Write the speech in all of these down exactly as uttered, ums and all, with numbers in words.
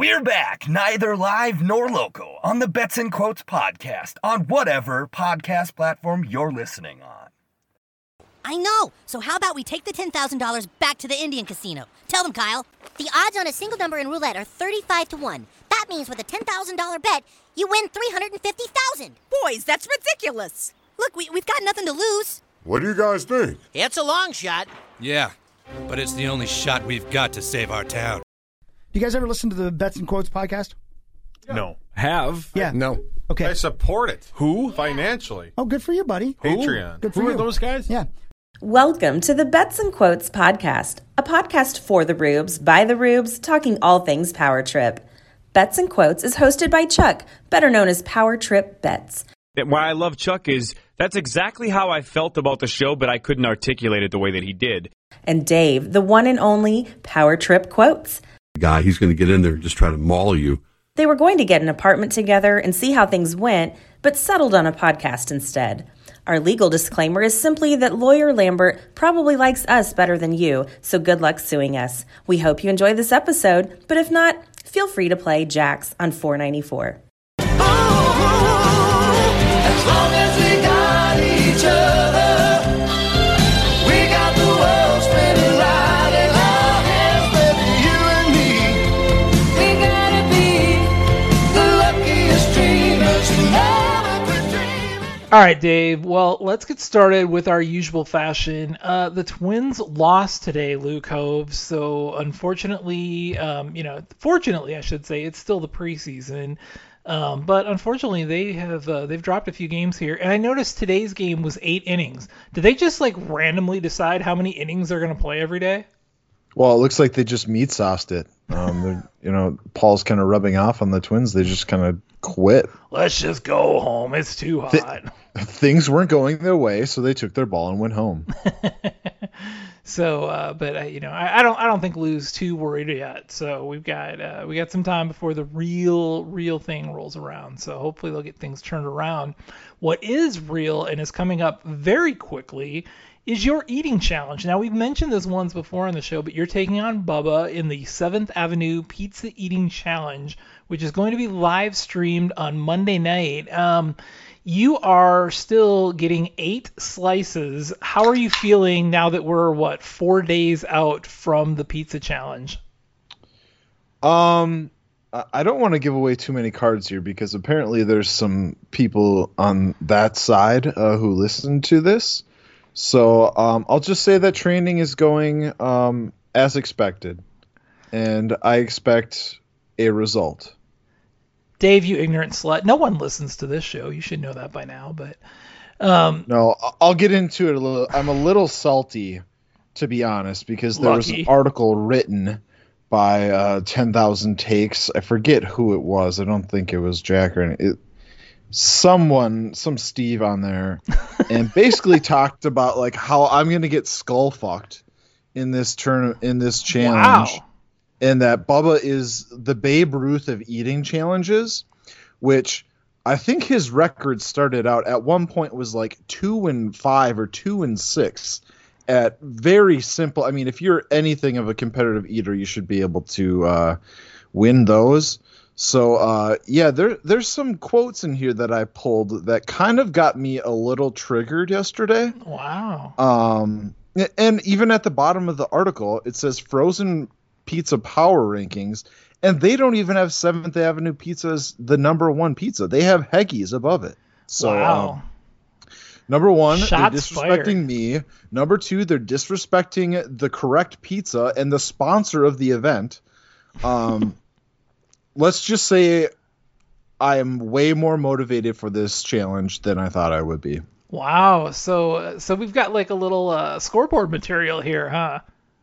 We're back, neither live nor local, on the Bets and Quotes podcast on whatever podcast platform you're listening on. I know. So how about we take the ten thousand dollars back to the Indian casino? Tell them, Kyle. The odds on a single number in roulette are thirty-five to one. That means with a ten thousand dollars bet, you win three hundred fifty thousand dollars. Boys, that's ridiculous. Look, we, we've got nothing to lose. What do you guys think? It's a long shot. Yeah, but it's the only shot we've got to save our town. You guys ever listen to the Bets and Quotes podcast? No. Have? Yeah. No. Okay. I support it. Who? Financially. Oh, good for you, buddy. Patreon. Good for Who you. are those guys? Yeah. Welcome to the Bets and Quotes podcast, a podcast for the Rubes, by the Rubes, talking all things Power Trip. Bets and Quotes is hosted by Chuck, better known as Power Trip Bets. Why I love Chuck is that's exactly how I felt about the show, but I couldn't articulate it the way that he did. And Dave, the one and only Power Trip Quotes. Guy, he's going to get in there and just try to maul you. They were going to get an apartment together and see how things went, but settled on a podcast instead. Our legal disclaimer is simply that Lawyer Lambert probably likes us better than you, so good luck suing us. We hope you enjoy this episode, but if not, feel free to play Jax on four ninety-four. As long as we got each other, we got the world spinning right in our hands, baby, you and me. We gotta be the luckiest dreamers who never quit dreaming. All right, Dave. Well, let's get started with our usual fashion. Uh, the Twins lost today, Luke Hove. So unfortunately, um, you know, fortunately, I should say, it's still the preseason. Um, but unfortunately, they have uh, they've dropped a few games here, and I noticed today's game was eight innings. Did they just like randomly decide how many innings they're going to play every day? Well, it looks like they just meat sauced it. Um, you know, Paul's kind of rubbing off on the Twins. They just kind of quit. Let's just go home. It's too hot. Th- things weren't going their way, so they took their ball and went home. So, uh, but uh, you know, I, I don't, I don't think Lou's too worried yet. So we've got, uh, we got some time before the real, real thing rolls around. So hopefully they'll get things turned around. What is real and is coming up very quickly is your eating challenge. Now we've mentioned this once before on the show, but you're taking on Bubba in the seventh Avenue Pizza Eating Challenge, which is going to be live streamed on Monday night. Um, You are still getting eight slices. How are you feeling now that we're, what, four days out from the pizza challenge? Um, I don't want to give away too many cards here because apparently there's some people on that side uh, who listen to this. So um, I'll just say that training is going um, as expected, and I expect a result. Dave, you ignorant slut. No one listens to this show. You should know that by now. But um, no, I'll get into it a little. I'm a little salty, to be honest, because there lucky. was an article written by uh, ten thousand Takes. I forget who it was. I don't think it was Jack or any, it, someone, some Steve on there, and basically talked about like how I'm gonna get skull fucked in this turn in this challenge. Wow. And that Bubba is the Babe Ruth of eating challenges, which I think his record started out at one point was like two and five or two and six at very simple. I mean, if you're anything of a competitive eater, you should be able to uh, win those. So, uh, yeah, there there's some quotes in here that I pulled that kind of got me a little triggered yesterday. Wow. Um, and even at the bottom of the article, it says frozen pizza power rankings, and they don't even have seventh Avenue Pizza as the number one pizza. They have Heggy's above it. So, wow. Um, number one, Shots they're disrespecting fired. me. Number two, they're disrespecting the correct pizza and the sponsor of the event. Um, let's just say I am way more motivated for this challenge than I thought I would be. Wow. So, so we've got like a little uh, scoreboard material here, huh?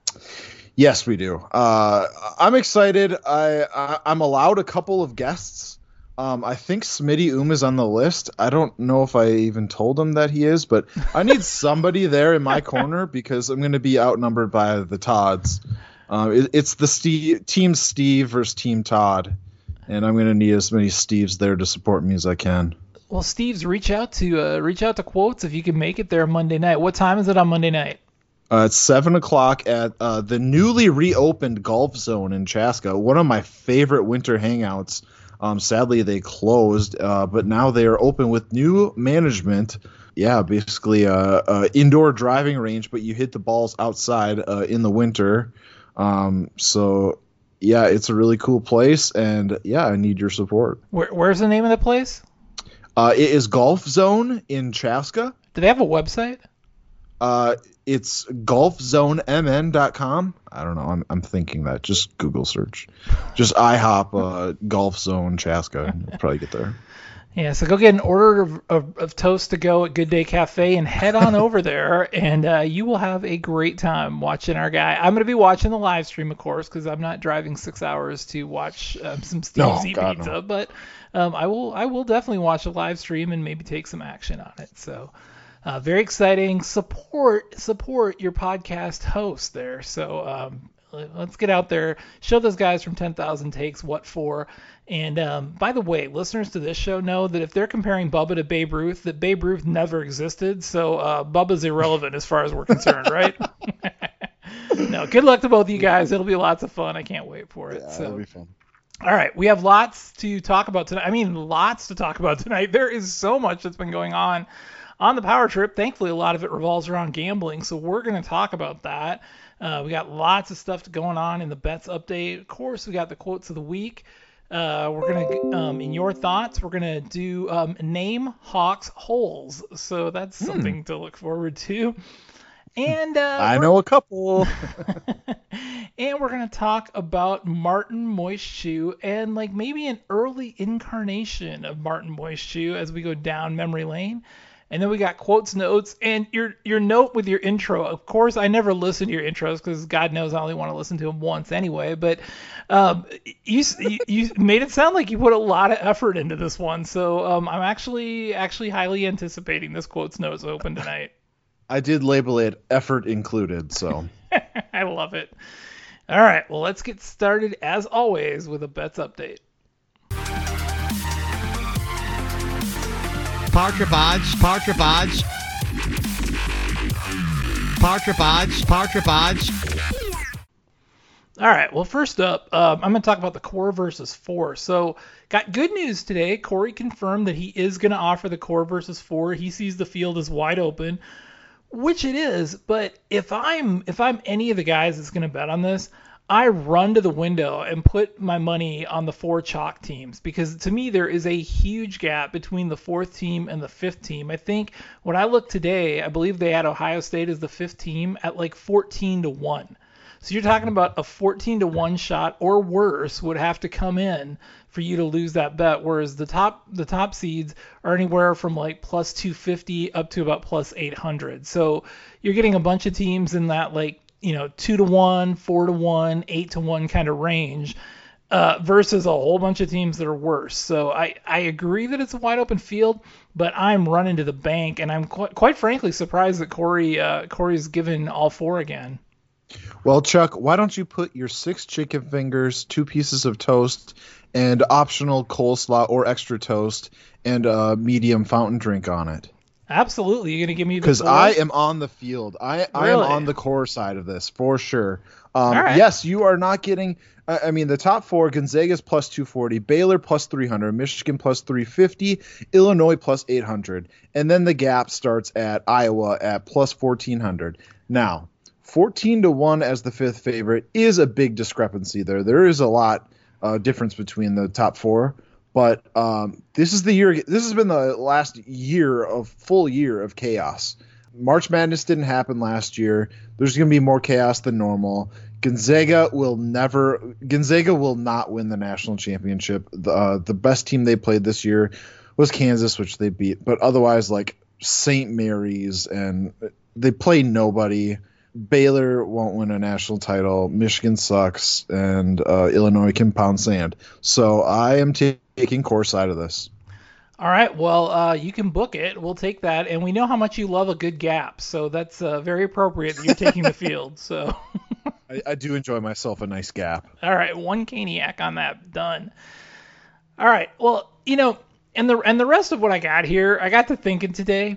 Yes, we do. Uh, I'm excited. I, I I'm allowed a couple of guests. Um, I think Smitty Oom is on the list. I don't know if I even told him that he is, but I need somebody there in my corner because I'm going to be outnumbered by the Todds. Uh, it, it's the Steve, Team Steve versus Team Todd, and I'm going to need as many Steves there to support me as I can. Well, Steve's, reach out to uh, reach out to Quotes if you can make it there Monday night. What time is it on Monday night? Uh, it's seven o'clock at uh, the newly reopened Golf Zone in Chaska, one of my favorite winter hangouts. Um, sadly, they closed, uh, but now they are open with new management. Yeah, basically a, a indoor driving range, but you hit the balls outside uh, in the winter. Um, so, yeah, it's a really cool place, and, yeah, I need your support. Where, where's the name of the place? Uh, it is Golf Zone in Chaska. Do they have a website? Uh, it's golf zone m n dot com. I don't know. I'm I'm thinking that. Just Google search. Just IHOP uh, Golf Zone Chaska. You'll probably get there. Yeah, so go get an order of, of, of toast to go at Good Day Cafe and head on over there, and uh, you will have a great time watching our guy. I'm going to be watching the live stream, of course, because I'm not driving six hours to watch um, some Steve's No, Eat God, Pizza, no. but um, I will I will definitely watch a live stream and maybe take some action on it. So uh, very exciting. Support support your podcast host there. So um, let's get out there, show those guys from ten thousand Takes what for. And um, by the way, listeners to this show know that if they're comparing Bubba to Babe Ruth, that Babe Ruth never existed. So uh, Bubba's irrelevant as far as we're concerned, right? No, good luck to both of you guys. It'll be lots of fun. I can't wait for it. Yeah, so. it'll be fun. All right, we have lots to talk about tonight. I mean, lots to talk about tonight. There is so much that's been going on on the Power Trip. Thankfully, a lot of it revolves around gambling, so we're going to talk about that. Uh, we got lots of stuff going on in the bets update. Of course, we got the quotes of the week. Uh, we're gonna, um, in your thoughts, we're gonna do um, name Hawks holes. So that's Hmm. something to look forward to. And uh, I we're- know a couple. and we're going to talk about Martin Moistshoe and like maybe an early incarnation of Martin Moistshoe as we go down memory lane. And then we got quotes, notes, and your your note with your intro. Of course, I never listen to your intros because God knows I only want to listen to them once anyway. But um, you, you you made it sound like you put a lot of effort into this one. So um, I'm actually actually highly anticipating this quotes, notes open tonight. I did label it effort included, so. I love it. All right, well, let's get started, as always, with a bets update. Power Trip odds, Power Trip odds. Power Trip odds, Power Trip odds. All right, well, first up, um, I'm going to talk about the core versus four. So, got good news today. Corey confirmed that he is going to offer the core versus four. He sees the field as wide open, which it is. But if I'm if I'm any of the guys that's going to bet on this, I run to the window and put my money on the four chalk teams, because to me there is a huge gap between the fourth team and the fifth team. I think when I look today, I believe they had Ohio State as the fifth team at like fourteen to one. So you're talking about a fourteen to one shot or worse would have to come in for you to lose that bet, whereas the top the top seeds are anywhere from like plus two fifty up to about plus eight hundred. So you're getting a bunch of teams in that like, you know, two to one, four to one, eight to one kind of range, uh, versus a whole bunch of teams that are worse. So I, I agree that it's a wide open field, but I'm running to the bank, and I'm quite, quite frankly surprised that Corey uh, Corey's given all four again. Well, Chuck, why don't you put your six chicken fingers, two pieces of toast, and optional coleslaw or extra toast, and a medium fountain drink on it? Absolutely. You're going to give me the Because four? I am on the field. I, I am Really? on the core side of this, for sure. Um, All right. Yes, you are not getting – I mean, the top four, Gonzaga's plus two forty, Baylor plus three hundred, Michigan plus three fifty, Illinois plus eight hundred. And then the gap starts at Iowa at plus fourteen hundred. Now, fourteen to one as the fifth favorite is a big discrepancy there. There is a lot uh, difference between the top four. But um, this is the year. This has been the last year of full year of chaos. March Madness didn't happen last year. There's going to be more chaos than normal. Gonzaga will never. Gonzaga will not win the national championship. The uh, the best team they played this year was Kansas, which they beat. But otherwise, like Saint Mary's, and they play nobody. Baylor won't win a national title. Michigan sucks, and uh, Illinois can pound sand. So I am t- taking core side of this. All right. Well, uh, you can book it. We'll take that. And we know how much you love a good gap. So that's uh, very appropriate that you're taking the field. So. I, I do enjoy myself a nice gap. All right. One Caniac on that. Done. All right. Well, you know, and the and the rest of what I got here, I got to thinking today.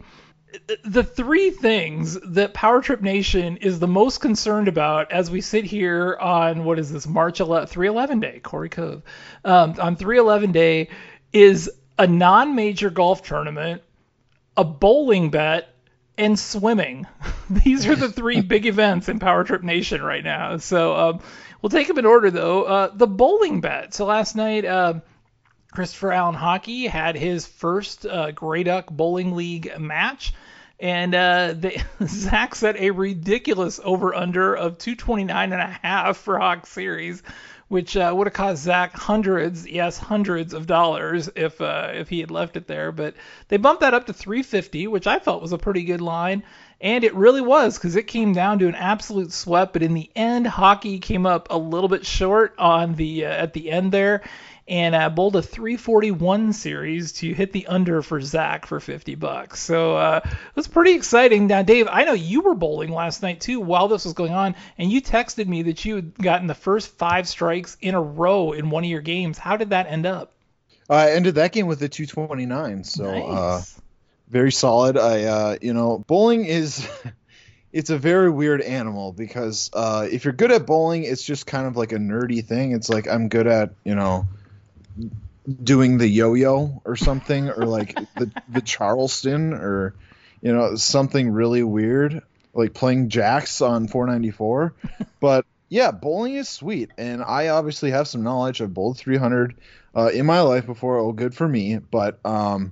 the three things that Power Trip Nation is the most concerned about as we sit here on, what is this, March eleventh, three eleven day, Corey Cove, um, on three eleven day, is a non-major golf tournament, a bowling bet, and swimming. These are the three big events in Power Trip Nation right now. So um, we'll take them in order, though. Uh, the bowling bet. So last night, uh, Christopher Allen Hockey had his first uh, Grey Duck Bowling League match, and uh, they, Zach set a ridiculous over-under of two twenty-nine and a half for Hawk Series, which uh, would have cost Zach hundreds, yes, hundreds of dollars if uh, if he had left it there. But they bumped that up to three fifty, which I felt was a pretty good line. And it really was, because it came down to an absolute sweat. But in the end, Hockey came up a little bit short on the uh, at the end there, and uh, bowled a three forty-one series to hit the under for Zach for fifty bucks. So uh, it was pretty exciting. Now, Dave, I know you were bowling last night too while this was going on, and you texted me that you had gotten the first five strikes in a row in one of your games. How did that end up? I ended that game with a two twenty-nine, so nice. uh, very solid. I, uh, you know, bowling is it's a very weird animal because uh, if you're good at bowling, it's just kind of like a nerdy thing. It's like I'm good at, you know, doing the yo-yo or something, or like the the Charleston, or you know, something really weird like playing jacks on four ninety-four. But yeah, bowling is sweet, and I obviously have some knowledge. I've bowled three hundred uh, in my life before. Oh, good for me. But um,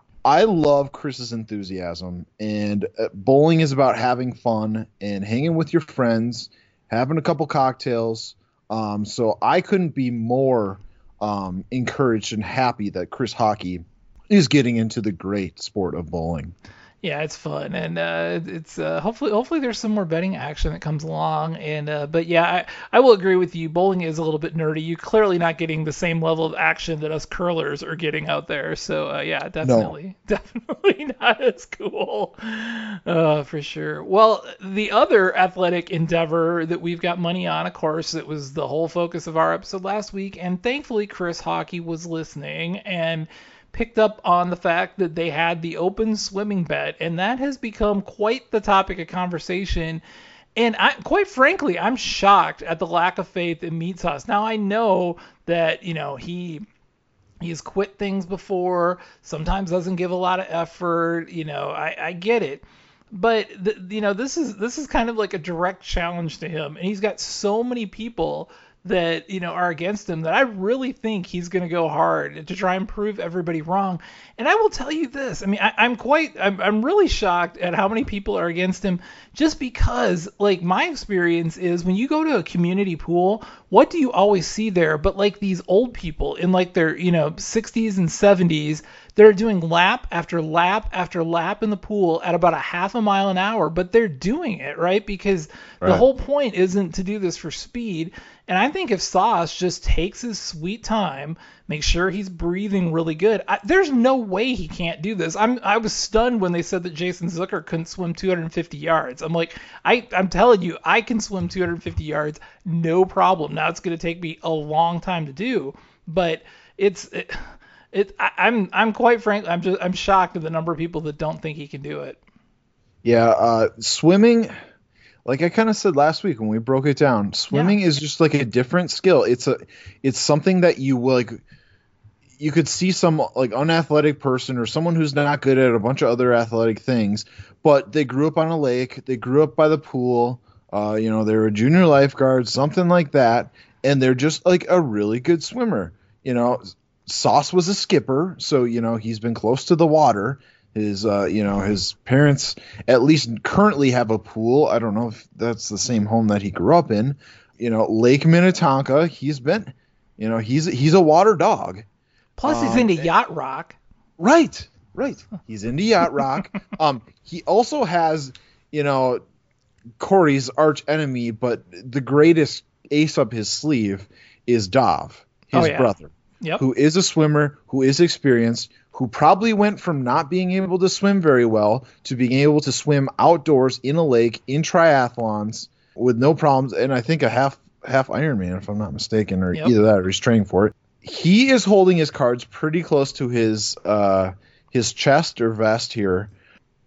I love Chris's enthusiasm, and uh, bowling is about having fun and hanging with your friends, having a couple cocktails. Um, so I couldn't be more Um, encouraged and happy that Chris Hockey is getting into the great sport of bowling. Yeah, it's fun, and uh, it's uh, hopefully hopefully there's some more betting action that comes along. And uh, but yeah, I, I will agree with you. Bowling is a little bit nerdy. You're clearly not getting the same level of action that us curlers are getting out there. So uh, yeah, definitely, no. definitely not as cool, uh, for sure. Well, the other athletic endeavor that we've got money on, of course, it was the whole focus of our episode last week, and thankfully Chris Hockey was listening and picked up on the fact that they had the open swimming bet, and that has become quite the topic of conversation. And I, quite frankly, I'm shocked at the lack of faith in Meat Sauce. Now, I know that, you know, he he's quit things before, sometimes doesn't give a lot of effort, you know, I, I get it. But, the, you know, this is this is kind of like a direct challenge to him, and he's got so many people that, you know, are against him that I really think he's going to go hard to try and prove everybody wrong. And I will tell you this. I mean, I, I'm quite, I'm, I'm really shocked at how many people are against him, just because, like, my experience is when you go to a community pool, what do you always see there but, like, these old people in, like, their, you know, sixties and seventies that are doing lap after lap after lap in the pool at about a half a mile an hour, but they're doing it, right? Because right. The whole point isn't to do this for speed. And I think if Sauce just takes his sweet time, make sure he's breathing really good, I, there's no way he can't do this. I'm I was stunned when they said that Jason Zucker couldn't swim two hundred fifty yards. I'm like, I I'm telling you, I can swim two hundred fifty yards, no problem. Now it's going to take me a long time to do, but it's it, it I, I'm I'm quite frank, I'm just I'm shocked at the number of people that don't think he can do it. Yeah, uh, swimming. Like I kind of said last week when we broke it down, swimming yeah. is just like a different skill. It's a, it's something that you like, you could see some like unathletic person or someone who's not good at a bunch of other athletic things, but they grew up on a lake, they grew up by the pool, uh, you know, they're a junior lifeguard, something like that, and they're just like a really good swimmer. You know, Sauce was a skipper, so you know he's been close to the water. His, uh, you know, his parents at least currently have a pool. I don't know if that's the same home that he grew up in. You know, Lake Minnetonka. He's been, you know, he's he's a water dog. Plus, um, he's into yacht rock. Right, right. He's into yacht rock. um, he also has, you know, Corey's arch enemy, but the greatest ace up his sleeve is Dov, his oh, yeah. brother, yep. who is a swimmer, who is experienced, who probably went from not being able to swim very well to being able to swim outdoors in a lake in triathlons with no problems, and I think a half half Ironman, if I'm not mistaken, or yep. either that or he's training for it. He is holding his cards pretty close to his uh, his chest or vest here.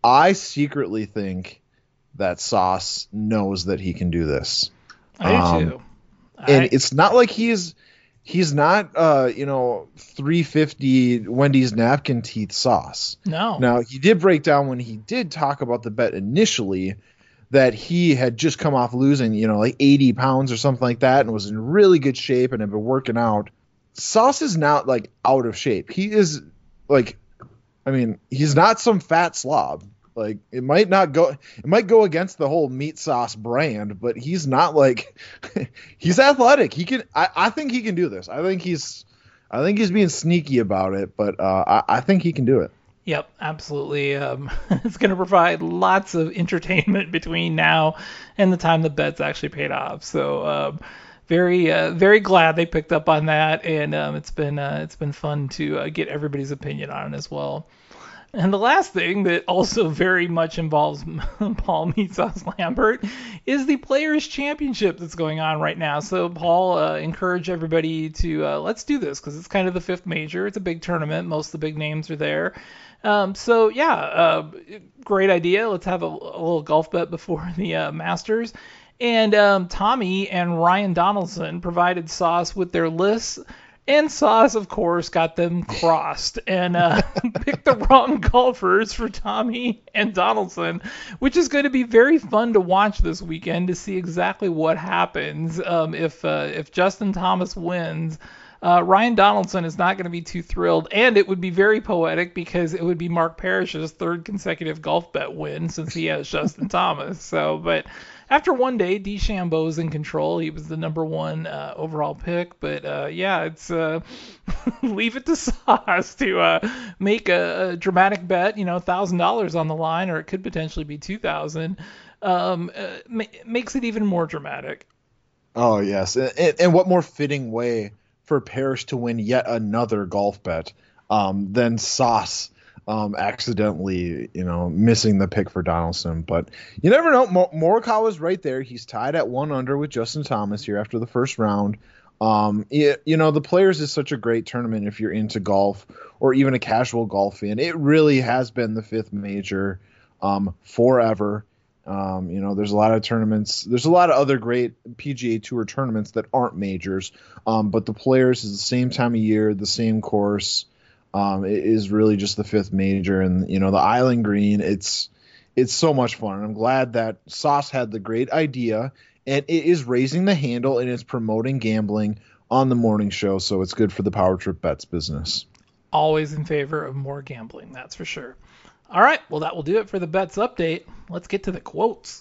I secretly think that Sauce knows that he can do this. I do Um, too. And I- it's not like he's he's not uh, you know, three fifty Wendy's napkin teeth Sauce. No. Now, he did break down when he did talk about the bet initially that he had just come off losing, you know, like eighty pounds or something like that and was in really good shape and had been working out. Sauce is not like out of shape. He is like, I mean, he's not some fat slob. Like it might not go, it might go against the whole Meat Sauce brand, but he's not like, he's athletic. He can, I, I think he can do this. I think he's, I think he's being sneaky about it, but uh, I, I think he can do it. Yep, absolutely. Um, it's going to provide lots of entertainment between now and the time the bet's actually paid off. So, um, very, uh, very glad they picked up on that, and um, it's been, uh, it's been fun to uh, get everybody's opinion on it as well. And the last thing that also very much involves Paul Meat Sauce Lambert is the Players' Championship that's going on right now. So Paul uh, encouraged everybody to uh, let's do this because it's kind of the fifth major. It's a big tournament. Most of the big names are there. Um, so yeah, uh, great idea. Let's have a, a little golf bet before the uh, Masters. And um, Tommy and Ryan Donaldson provided Sauce with their lists. And Sauce, of course, got them crossed and uh, picked the wrong golfers for Tommy and Donaldson, which is going to be very fun to watch this weekend to see exactly what happens um, if uh, if Justin Thomas wins. Uh, Ryan Donaldson is not going to be too thrilled, and it would be very poetic because it would be Mark Parrish's third consecutive golf bet win since he has Justin Thomas. So, but after one day, DeChambeau's in control. He was the number one uh, overall pick, but uh, yeah, it's uh, leave it to Sauce to uh, make a, a dramatic bet. You know, thousand dollars on the line, or it could potentially be two thousand. Um, uh, ma- makes it even more dramatic. Oh yes, and, and what more fitting way for Parrish to win yet another golf bet um, than Sauce um, accidentally, you know, missing the pick for Donaldson. But you never know. Mor- Morikawa is right there. He's tied at one under with Justin Thomas here after the first round. Um, it, you know, the Players is such a great tournament if you're into golf or even a casual golf fan. It really has been the fifth major um, forever. Um, you know, there's a lot of tournaments. There's a lot of other great P G A Tour tournaments that aren't majors. Um, but the Players is the same time of year, the same course. Um, it is really just the fifth major, and you know, the Island Green. It's it's so much fun, and I'm glad that Sauce had the great idea, and it is raising the handle and it's promoting gambling on the morning show. So it's good for the Power Trip Bets business. Always in favor of more gambling, that's for sure. All right, well, that will do it for the bets update. Let's get to the quotes.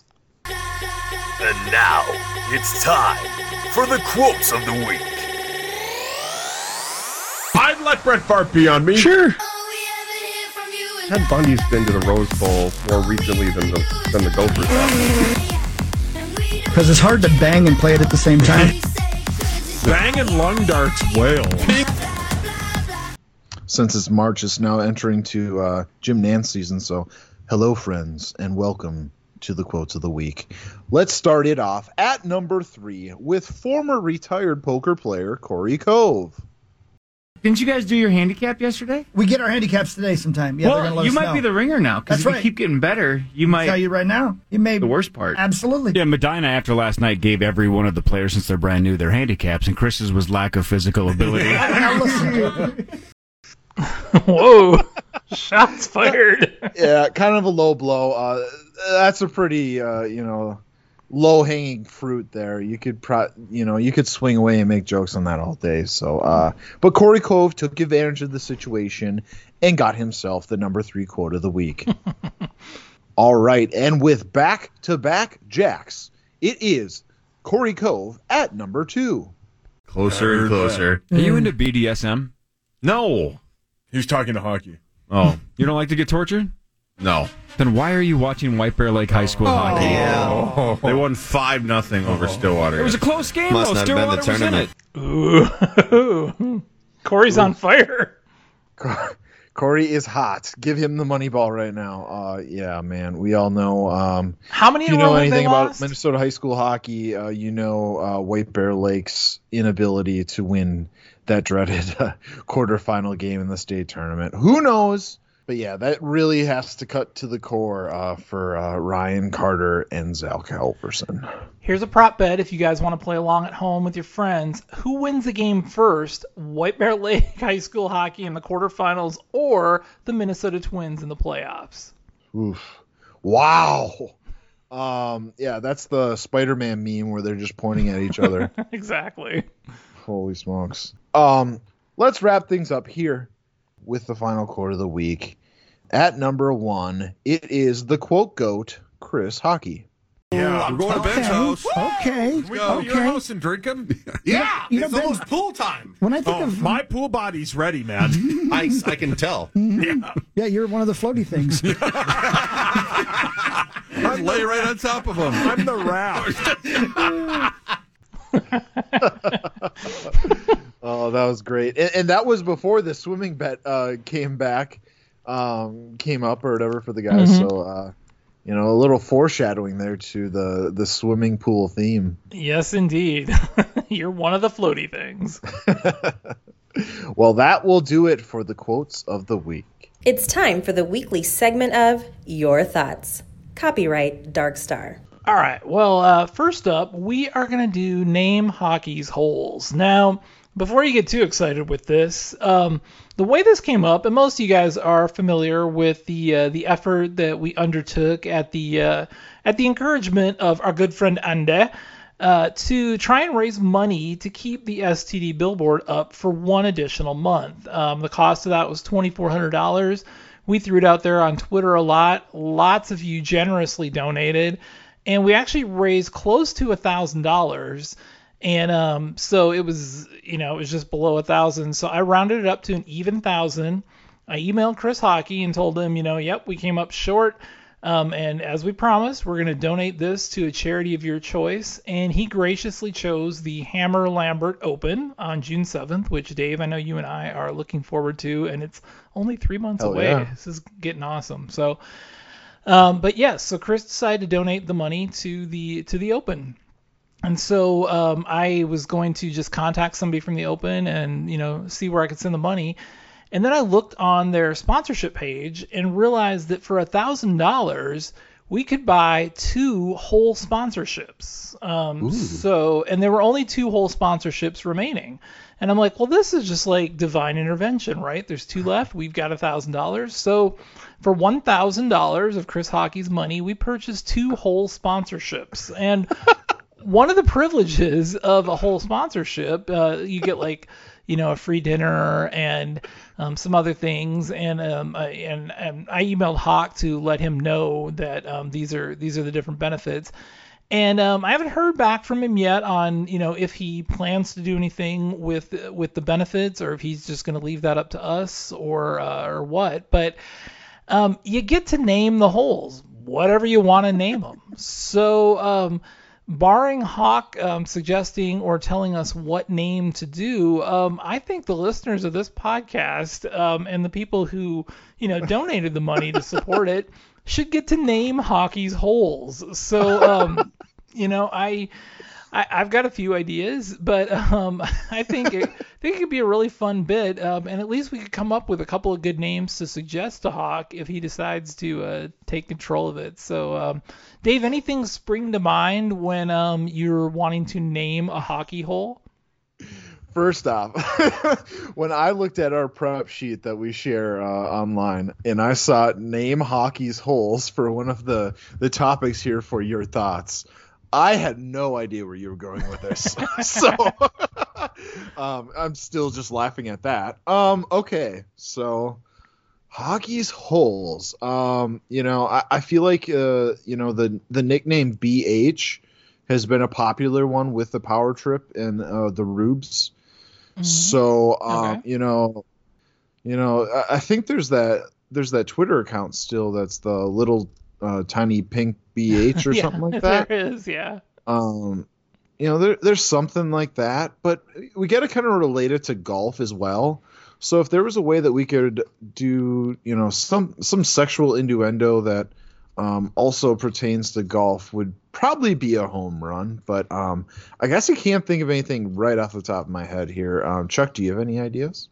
And now, it's time for the quotes of the week. I'd let Brett Favre be on me. Sure. Ted Bundy's been to the Rose Bowl more recently than the than the Gophers have. Because it's hard to bang and play it at the same time. Bang and lung darts whale. Since it's March, it's now entering to uh, Jim Nantz season. So, hello, friends, and welcome to the quotes of the week. Let's start it off at number three with former retired poker player Corey Cove. Didn't you guys do your handicap yesterday? We get our handicaps today sometime. Yeah, they're gonna well, let you us might know. be the ringer now because That's if right. you keep getting better, you I'll might. tell you right now. You may the worst part. Absolutely. Yeah, Medina after last night gave every one of the players since they're brand new their handicaps, and Chris's was lack of physical ability. Now listen. Whoa. Shots fired. Yeah, kind of a low blow. Uh, that's a pretty, uh, you know, low-hanging fruit there. You could, pro- you know, you could swing away and make jokes on that all day. So, uh, but Corey Cove took advantage of the situation and got himself the number three quote of the week. All right, and with back-to-back jacks, it is Corey Cove at number two. Closer and closer. Are you into B D S M? No. He's talking to hockey. Oh, you don't like to get tortured? No. Then why are you watching White Bear Lake High School hockey? Yeah. They won five nothing over Stillwater. It was a close game, Must though. not have been the Stillwater tournament. Ooh. Corey's on fire. Corey is hot. Give him the money ball right now. Uh, yeah, man. We all know. Um, How many if you in a row know have anything they about lost? Minnesota high school hockey, uh, you know uh, White Bear Lake's inability to win that dreaded uh, quarterfinal game in the state tournament. Who knows But yeah, that really has to cut to the core uh, for uh, Ryan Carter and Zach Halverson. Here's a prop bet if you guys want to play along at home with your friends. Who wins the game first? White Bear Lake High School hockey in the quarterfinals or the Minnesota Twins in the playoffs? Oof. Wow. Um, yeah, that's the Spider-Man meme where they're just pointing at each other. Exactly. Holy smokes. Um, let's wrap things up here with the final quote of the week. At number one, it is the quote goat, Chris Hockey. Yeah, we're going to Ben's house. Okay. Can we go to your Okay. house and drink them? Yeah, You know, it's Ben, almost pool time. When I think Oh, of my pool body's ready, man. I, I can tell. Yeah. yeah, you're one of the floaty things. I lay right on top of them. I'm the raft. Oh, that was great. And, and that was before the swimming bet uh, came back, um, came up or whatever for the guys. Mhm. So, uh, you know, a little foreshadowing there to the, the swimming pool theme. Yes, indeed. You're one of the floaty things. Well, that will do it for the quotes of the week. It's time for the weekly segment of Your Thoughts. Copyright Dark Star. All right. Well, uh, first up, we are going to do Name Hockey's Holes. Now, before you get too excited with this, um, the way this came up, and most of you guys are familiar with the uh, the effort that we undertook at the uh, at the encouragement of our good friend Ande uh, to try and raise money to keep the S T D billboard up for one additional month. Um, the cost of that was twenty-four hundred dollars. We threw it out there on Twitter a lot. Lots of you generously donated, and we actually raised close to a thousand dollars. And um, so it was, you know, it was just below a thousand. So I rounded it up to an even thousand. I emailed Chris Hockey and told him, you know, yep, we came up short. Um, and as we promised, we're going to donate this to a charity of your choice. And he graciously chose the Hammer Lambert Open on June seventh, which, Dave, I know you and I are looking forward to. And it's only three months Hell away. yeah. This is getting awesome. So, um, but yes, so Chris decided to donate the money to the to the Open. And so um, I was going to just contact somebody from the Open and, you know, see where I could send the money. And then I looked on their sponsorship page and realized that for a thousand dollars, we could buy two whole sponsorships. Um, so, and there were only two whole sponsorships remaining. And I'm like, well, this is just like divine intervention, right? There's two left. We've got a thousand dollars. So for one thousand dollars of Chris Hockey's money, we purchased two whole sponsorships. And one of the privileges of a whole sponsorship, uh, you get like, you know, a free dinner and um, some other things. And um, I, and and I emailed Hawk to let him know that um, these are these are the different benefits. And um, I haven't heard back from him yet on, you know, if he plans to do anything with with the benefits or if he's just going to leave that up to us or uh, or what. But um, you get to name the holes, whatever you want to name them. So. Um, Barring Hawk um, suggesting or telling us what name to do, um, I think the listeners of this podcast um, and the people who, you know, donated the money to support it should get to name Hockey's holes. So, um, you know, I, I I've got a few ideas, but um, I think it, I think it could be a really fun bit, um, and at least we could come up with a couple of good names to suggest to Hawk if he decides to uh, take control of it. So. Um, Dave, anything spring to mind when um, you're wanting to name a hockey hole? First off, when I looked at our prep sheet that we share uh, online and I saw name hockey's holes for one of the, the topics here for your thoughts, I had no idea where you were going with this. so um, I'm still just laughing at that. Um, okay, so... Hockey's holes. Um, you know, I, I feel like uh, you know, the the nickname B H has been a popular one with the Power Trip and uh, the Rubes. Mm-hmm. So um, okay. you know, you know, I, I think there's that there's that Twitter account still that's the little uh, tiny pink B H or yeah, something like that. There is, yeah. Um, you know, there there's something like that, but we got to kind of relate it to golf as well. So if there was a way that we could do, you know, some some sexual innuendo that um, also pertains to golf, would probably be a home run. But um, I guess I can't think of anything right off the top of my head here. Um, Chuck, do you have any ideas?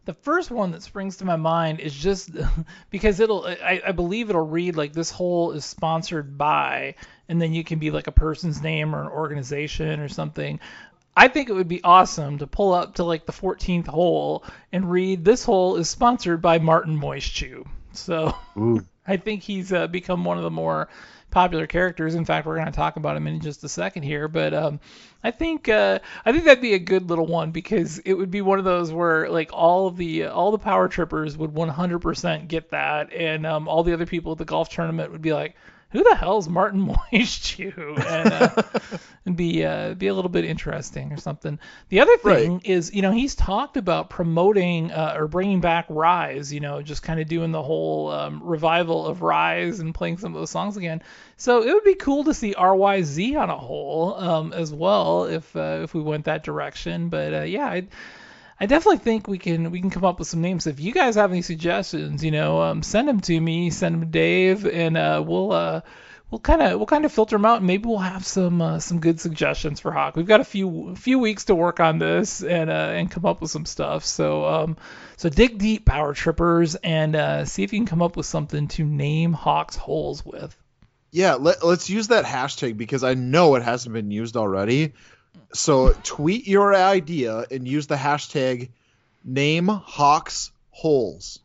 The first one that springs to my mind is just because it'll, I, I believe it'll read like this hole is sponsored by, and then you can be like a person's name or an organization or something. I think it would be awesome to pull up to like the fourteenth hole and read this hole is sponsored by Martin Moischew. So Ooh. I think he's uh, become one of the more popular characters. In fact, we're going to talk about him in just a second here, but um, I think uh, I think that'd be a good little one because it would be one of those where like all of the all the power trippers would one hundred percent get that, and um, all the other people at the golf tournament would be like, who the hell's Martin Moischew? And uh, it'd be uh, be a little bit interesting or something. The other thing Right. is, you know, he's talked about promoting uh, or bringing back Rise, you know, just kind of doing the whole um, revival of Rise and playing some of those songs again. So it would be cool to see R Y Z on a hole um, as well if uh, if we went that direction. But uh, yeah, I I definitely think we can we can come up with some names. If you guys have any suggestions, you know, um, send them to me, send them to Dave, and uh, we'll uh, we'll kind of we'll kind of filter them out, and maybe we'll have some uh, some good suggestions for Hawk. We've got a few few weeks to work on this and uh, and come up with some stuff. So um so dig deep, Power Trippers, and uh, see if you can come up with something to name Hawk's holes with. Yeah, let, let's use that hashtag because I know it hasn't been used already. So tweet your idea and use the hashtag name Hawks holes.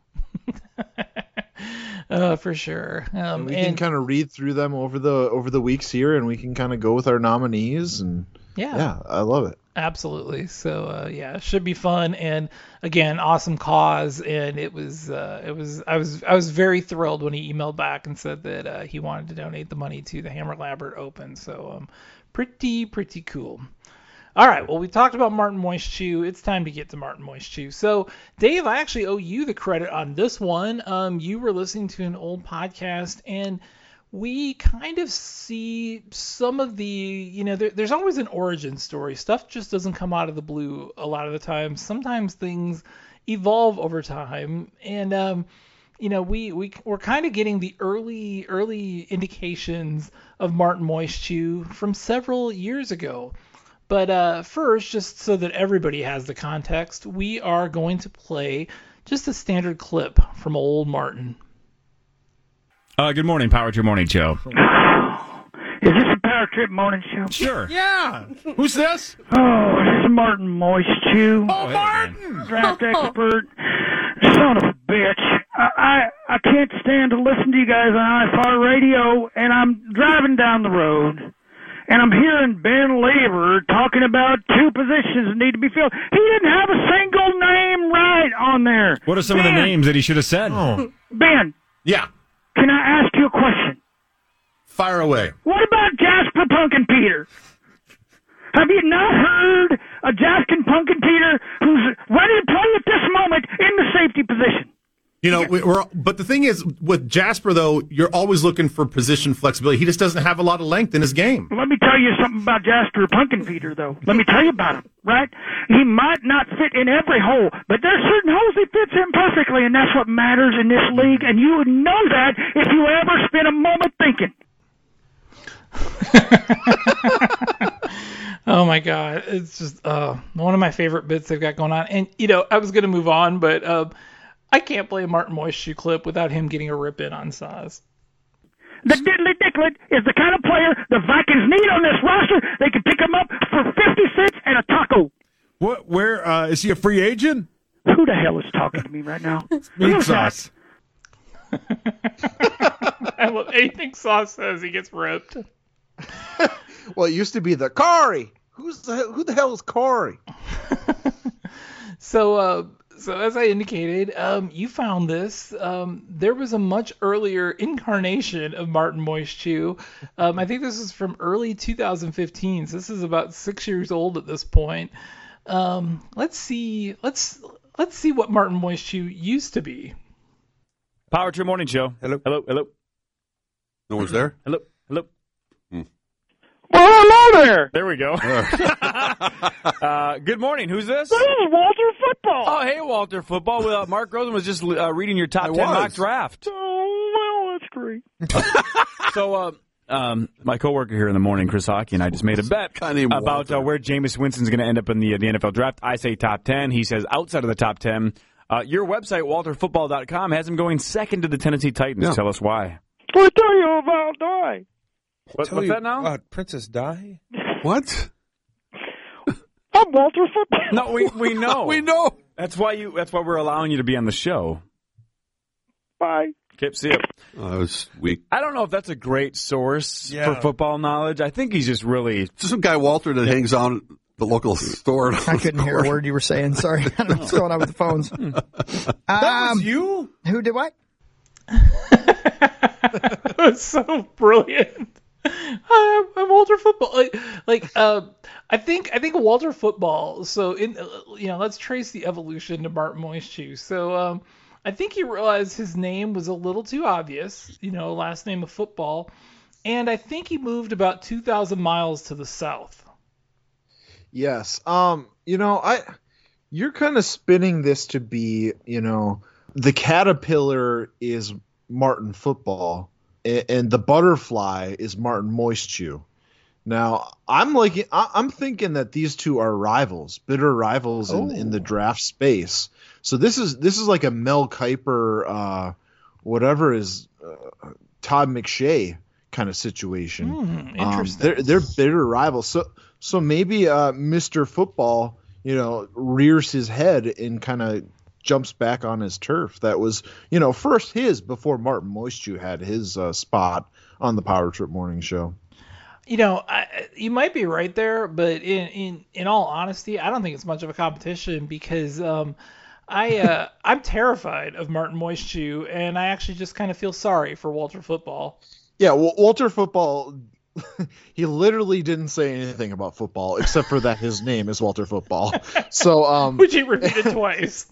uh, for sure. Um, and we and, can kind of read through them over the over the weeks here, and we can kind of go with our nominees. And Yeah. yeah, I love it. Absolutely. So uh, yeah, it should be fun, and again, awesome cause. And it was uh, it was I was I was very thrilled when he emailed back and said that uh, he wanted to donate the money to the Hammer Lambert Open. So um, pretty pretty cool. All right, well, we talked about Martin Moischew. It's time to get to Martin Moischew. So, Dave, I actually owe you the credit on this one. Um, you were listening to an old podcast, and we kind of see some of the, you know, there, there's always an origin story. Stuff just doesn't come out of the blue a lot of the time. Sometimes things evolve over time, and um, you know, we, we, we're kind of getting the early, early indications of Martin Moischew from several years ago. But uh, first, just so that everybody has the context, we are going to play just a standard clip from old Martin. Uh, good morning, Power Trip Morning Show. Is this a Power Trip Morning Show? Sure. Yeah. Who's this? Oh, this is Martin Moischew. Oh, Martin! Draft expert. Son of a bitch. I, I I can't stand to listen to you guys on iFar Radio, and I'm driving down the road. And I'm hearing Ben Lever talking about two positions that need to be filled. He didn't have a single name right on there. What are some Ben, of the names that he should have said? Oh. Ben, Yeah. can I ask you a question? Fire away. What about Jasper Punkin Peter? Have you not heard of Jasper Punkin Peter, who's ready to play at this moment in the safety position? You know, we- we're but the thing is with Jasper though, you're always looking for position flexibility. He just doesn't have a lot of length in his game. Let me tell you something about Jasper Punkin Peter, though. Let me tell you about him, right? He might not fit in every hole, but there's certain holes he fits in perfectly, and that's what matters in this league, and you would know that if you ever spend a moment thinking. Oh my God, it's just uh, one of my favorite bits they've got going on. And you know, I was gonna move on, but uh, I can't play a Martin Moischew clip without him getting a rip in on Saz. The diddly dicklet is the kind of player the Vikings need on this roster. They can pick him up for fifty cents and a taco. What? Where uh, is he a free agent? Who the hell is talking to me right now? Meat Who's that? sauce. I love anything Sauce says, he gets ripped. Well, it used to be the Corey. Who's the who the hell is Corey? So, uh, so as I indicated, um, you found this. Um, there was a much earlier incarnation of Martin Moischew. Um, I think this is from early two thousand fifteen. So this is about six years old at this point. Um, let's see. Let's let's see what Martin Moischew used to be. Power Trip Morning Show. Hello. Hello. Hello. No one's there? Hello. Hello. Well, hello there. There we go. uh, good morning. Who's this? This is Walter Football. Oh, hey, Walter Football. Uh, Mark Rosen was just uh, reading your top I ten was. mock draft. Oh, well, that's great. So, uh, um, my coworker here in the morning, Chris Hockey, and I just made a bet Guy named about uh, Walter. where Jameis Winston's going to end up in the uh, the N F L draft. I say top ten. He says outside of the top ten. Uh, your website, walter football dot com, has him going second to the Tennessee Titans. Yeah. Tell us why. I tell you about Di. What, Tell what's you that now? about Princess Di? What? I'm Walter Football. No, we we know. We know. That's why you. That's why we're allowing you to be on the show. Bye. Kip, see it. Oh, that was weak. I don't know if that's a great source Yeah. for football knowledge. I think he's just really Just some guy Walter that hangs out at the local store. I couldn't hear a word you were saying. Sorry. I don't know what's going on with the phones. That Um, was you? Who did what? It was so brilliant. Hi, I'm, I'm Walter Football. Like, like uh, I think I think Walter Football. So in uh, you know, let's trace the evolution to Martin Moischew. So um, I think he realized his name was a little too obvious. You know, last name of football, and I think he moved about two thousand miles to the south. Yes. Um, you know, I you're kind of spinning this to be, you know, the caterpillar is Martin Football and, and the butterfly is Martin Moischew. Now, I'm like I, I'm thinking that these two are rivals, bitter rivals in, in the draft space. So this is this is like a Mel Kiper uh whatever is uh, Todd McShay kind of situation. Hmm, Um, interesting. they're they're bitter rivals. So so maybe uh, Mister Football, you know, rears his head and kind of jumps back on his turf. That was, you know, first his before Martin Moischew had his uh, spot on the Power Trip Morning Show. You know, I, you might be right there, but in, in, in all honesty, I don't think it's much of a competition because um, I uh, I'm terrified of Martin Moischew, and I actually just kind of feel sorry for Walter Football. Yeah, well, Walter Football, he literally didn't say anything about football except for that his name is Walter Football. So, um, which he repeated twice.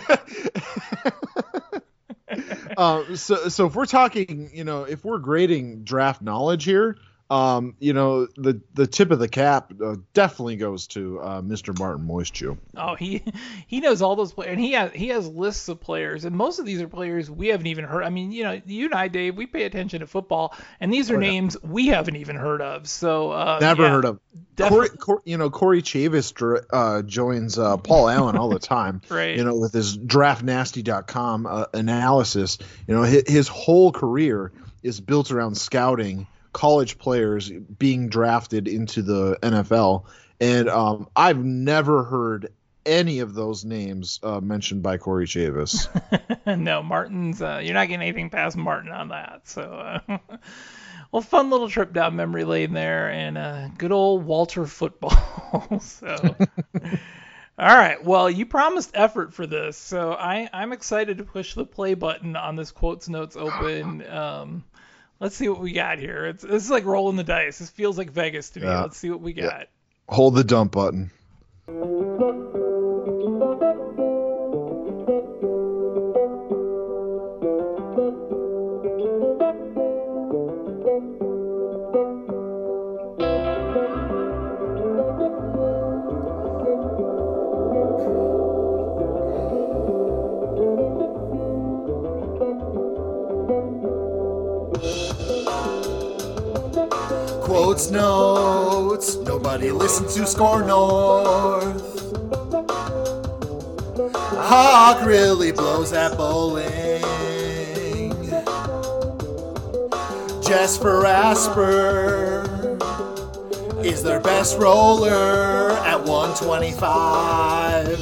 um, so, so if we're talking, you know, if we're grading draft knowledge here, um, you know, the the tip of the cap uh, definitely goes to uh, Mister Martin Moischew. Oh, he he knows all those players, and he has he has lists of players, and most of these are players we haven't even heard. I mean, you know, you and I, Dave, we pay attention to football, and these are Oh, yeah. names we haven't even heard of. So uh, Never yeah, heard of. Corey, Cor, you know, Corey Chavis dr- uh, joins uh, Paul Allen all the time. Right. You know, with his draft nasty dot com uh, analysis. You know, his, his whole career is built around scouting college players being drafted into the N F L, and um, I've never heard any of those names uh, mentioned by Corey Chavis. No, Martin's. Uh, you're not getting anything past Martin on that. So, uh, well, fun little trip down memory lane there, and uh, good old Walter Football. So, all right. Well, you promised effort for this, so I I'm excited to push the play button on this quotes notes open. Um, let's see what we got here. It's this is like rolling the dice. This feels like Vegas to me. Yeah. Let's see what we got. Yeah. Hold the dump button. Quotes notes, nobody listens to Score North. Hawk really blows at bowling. Jesper Asper is their best roller at one twenty-five.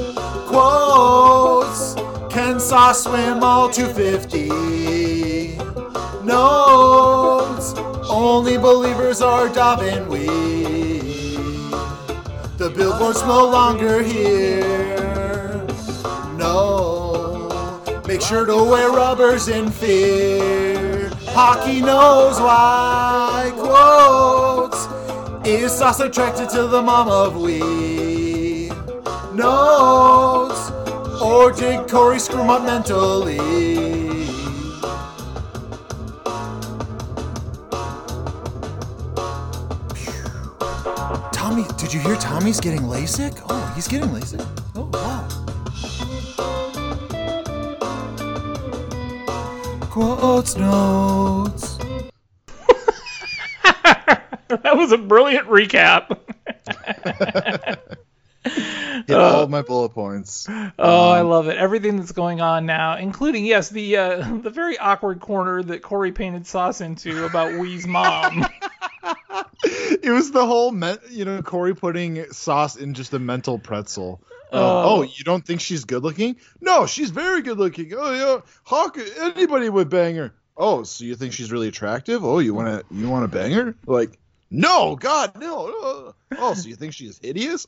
Quotes, Ken Saw swim all two fifty. Notes, only believers are Davin Wee. The billboard's no longer here. No, make sure to wear rubbers in fear. Hockey knows why. Quotes, is Sauce attracted to the mom of Wee? Notes, or did Corey screw him up mentally? Tommy, did you hear Tommy's getting LASIK? Oh, he's getting LASIK. Oh, wow. Quotes notes. That was a brilliant recap. Hit all of my bullet points. Oh, I Um, love it. Everything that's going on now, including, yes, the uh, the very awkward corner that Corey painted Sauce into about Wee's mom. It was the whole, me- you know, Corey putting Sauce in just a mental pretzel. Uh, Oh. oh, you don't think she's good looking? No, she's very good looking. Oh yeah, Hawk. Anybody would bang her. Oh, so you think she's really attractive? Oh, you wanna you wanna bang her? Like, no, God, no. Oh, so you think she's hideous?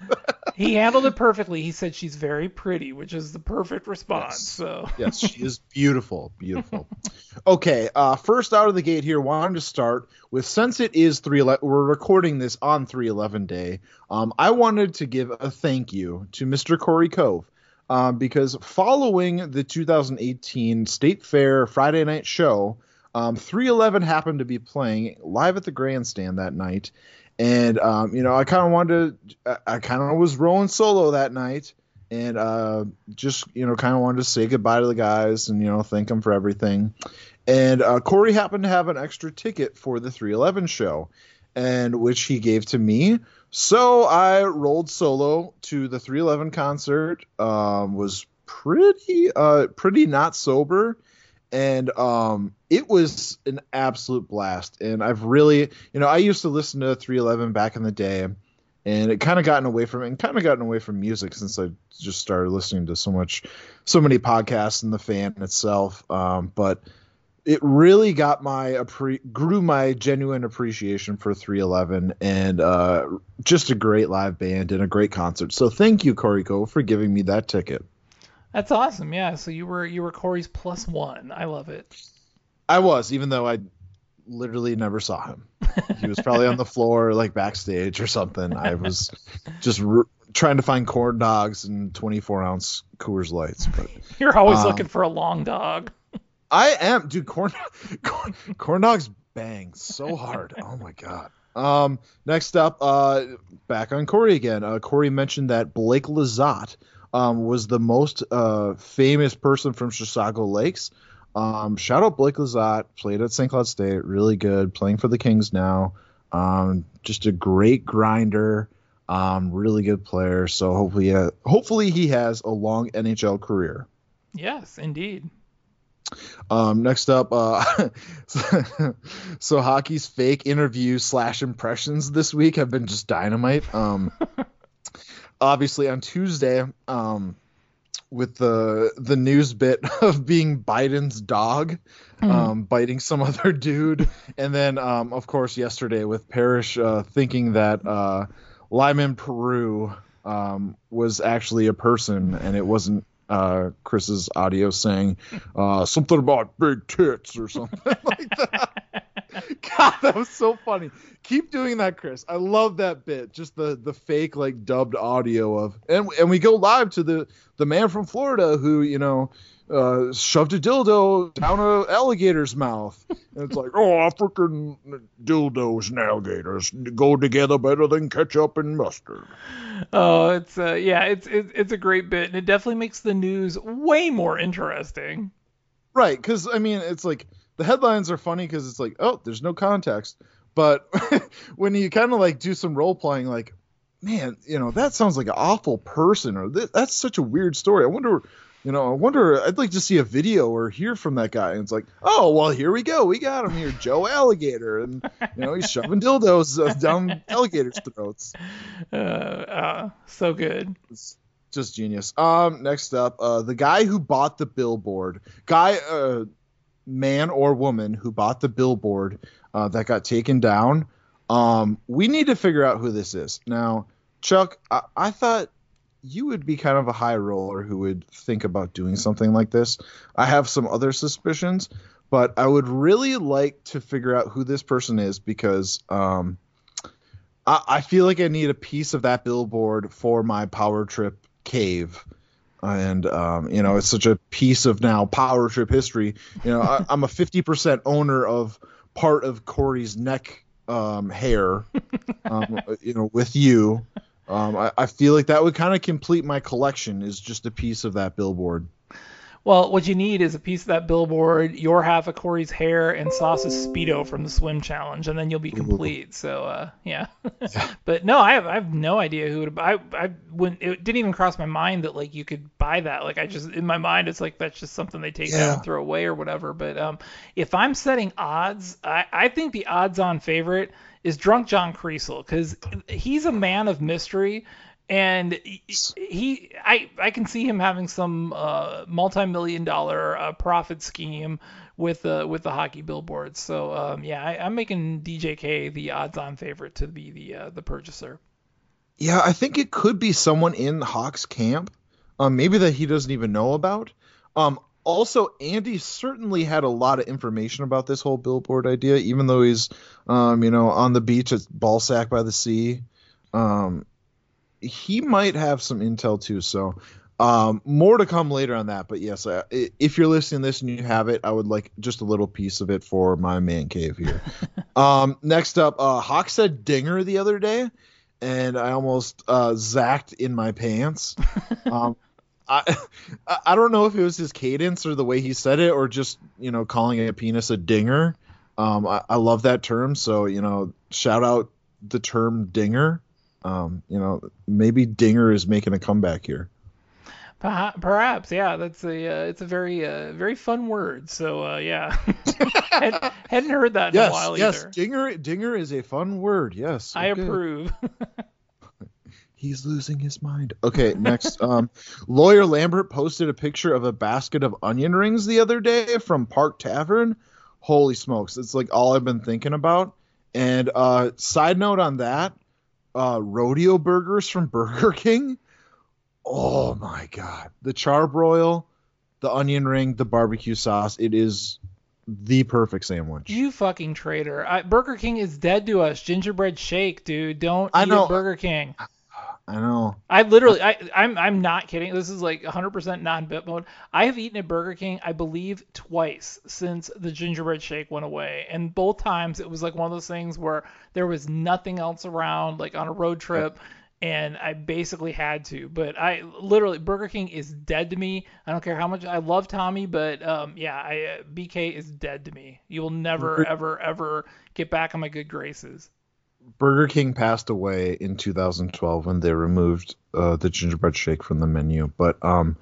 He handled it perfectly. He said she's very pretty, which is the perfect response. Yes. So Yes, she is beautiful, beautiful. Okay, uh, first out of the gate here, wanted to start with, since it is three eleven, we're recording this on three eleven day. Um, I wanted to give a thank you to Mister Corey Cove, um, because following the two thousand eighteen State Fair Friday night show, um, three eleven happened to be playing live at the grandstand that night. And, um, you know, I kind of wanted to, I kind of was rolling solo that night, and uh, just, you know, kind of wanted to say goodbye to the guys and, you know, thank them for everything. And uh, Corey happened to have an extra ticket for the three eleven show, and which he gave to me. So I rolled solo to the three eleven concert, um, was pretty, uh, pretty not sober. And um, it was an absolute blast. And I've really, you know, I used to listen to three eleven back in the day, and it kind of gotten away from it and kind of gotten away from music since I just started listening to so much, so many podcasts and the fan itself. Um, but it really got my, appre- grew my genuine appreciation for three eleven, and uh, just a great live band and a great concert. So thank you, Corey Cove, for giving me that ticket. that's awesome. Yeah. So you were you were Corey's plus one. I love it. I was, even though I literally never saw him. He was probably on the floor, like backstage or something. I was just r- trying to find corn dogs and twenty-four ounce Coors Lights. But You're always um, looking for a long dog. I am, dude. Corn, corn, corn dogs bang so hard. Oh my god. Um, next up, uh, back on Corey again. Uh, Corey mentioned that Blake Lizotte um, was the most uh, famous person from Chisago Lakes. Um, shout out Blake Lizotte, played at Saint Cloud State, really good, playing for the Kings now. Um, just a great grinder, um, really good player. So hopefully, uh, hopefully he has a long N H L career. Yes, indeed. Um, next up, uh, so, so hockey's fake interviews slash impressions this week have been just dynamite. Um, obviously on Tuesday, um, with the the news bit of being Biden's dog, um, biting some other dude, and then um, of course yesterday with Parrish uh, thinking that uh, Lyman Peru um, was actually a person and it wasn't uh, Chris's audio saying uh, something about big tits or something like that. God, that was so funny. Keep doing that, Chris. I love that bit. Just the the fake like dubbed audio of, and and we go live to the the man from Florida who, you know, uh, shoved a dildo down a alligator's mouth. And it's like, oh, freaking dildos and alligators go together better than ketchup and mustard. Oh, it's uh, yeah, it's it's it's a great bit, and it definitely makes the news way more interesting. Right, because I mean, it's like the headlines are funny because it's like, oh, there's no context. But when you kind of like do some role playing, like, man, you know, that sounds like an awful person, or th- that's such a weird story. I wonder, you know, I wonder, I'd like to see a video or hear from that guy. And it's like, oh, well, here we go. We got him here, Joe Alligator. And, you know, he's shoving dildos uh, down alligators' throats. Uh, uh, so good. It's just genius. Um, next up, uh, the guy who bought the billboard, guy, uh, man or woman who bought the billboard uh, that got taken down. Um, we need to figure out who this is. Now, Chuck, I, I thought you would be kind of a high roller who would think about doing something like this. I have some other suspicions, but I would really like to figure out who this person is because um, I, I feel like I need a piece of that billboard for my Power Trip cave. And, um, you know, it's such a piece of now Power Trip history. You know, I, I'm a fifty percent owner of part of Corey's neck um, hair, um, you know, with you. Um, I, I feel like that would kind of complete my collection is just a piece of that billboard. Well, what you need is a piece of that billboard, your half of Corey's hair, and Sauce's Speedo from the swim challenge, and then you'll be complete. So, uh, yeah. But no, I have I have no idea who to. I I wouldn't. It didn't even cross my mind that like you could buy that. Like I just in my mind, it's like that's just something they take Yeah. down and throw away or whatever. But um, if I'm setting odds, I I think the odds-on favorite is Drunk John Creasel because he's a man of mystery. And he, he, I, I can see him having some uh, multi-million dollar uh, profit scheme with uh, with the hockey billboards. So um, yeah, I, I'm making D J K the odds-on favorite to be the uh, the purchaser. Yeah, I think it could be someone in Hawk's camp, um, maybe that he doesn't even know about. Um, also, Andy certainly had a lot of information about this whole billboard idea, even though he's, um, you know, on the beach at Ballsack by the Sea. Um, he might have some intel too. So um, more to come later on that. But yes, uh, if you're listening to this and you have it, I would like just a little piece of it for my man cave here. um, next up, uh, Hawk said dinger the other day, and I almost uh, zacked in my pants. Um, I I don't know if it was his cadence or the way he said it, or just, you know, calling a penis a dinger. Um, I, I love that term. So, you know, shout out the term dinger. Um, you know, maybe dinger is making a comeback here. Perhaps, yeah. That's a uh, it's a very uh, very fun word. So uh, yeah, Had, hadn't heard that in yes, a while yes. either. Dinger, dinger is a fun word. Yes, I okay. approve. He's losing his mind. Okay, next. um, Lawyer Lambert posted a picture of a basket of onion rings the other day from Park Tavern. Holy smokes, it's like all I've been thinking about. And uh, side note on that. Uh, rodeo burgers from Burger King. Oh my god, the charbroil, the onion ring, the barbecue sauce. It is the perfect sandwich. You fucking traitor! I, Burger King is dead to us. Gingerbread shake, dude. Don't I eat know. at Burger King. I know. I literally, I, I'm, I'm not kidding. This is like one hundred percent non-bit mode. I have eaten at Burger King, I believe, twice since the gingerbread shake went away, and both times it was like one of those things where there was nothing else around, like on a road trip, and I basically had to. But I literally, Burger King is dead to me. I don't care how much I love Tommy, but um, yeah, I, uh, B K is dead to me. You will never, ever, ever get back on my good graces. Burger King passed away in two thousand twelve when they removed uh, the gingerbread shake from the menu, but um,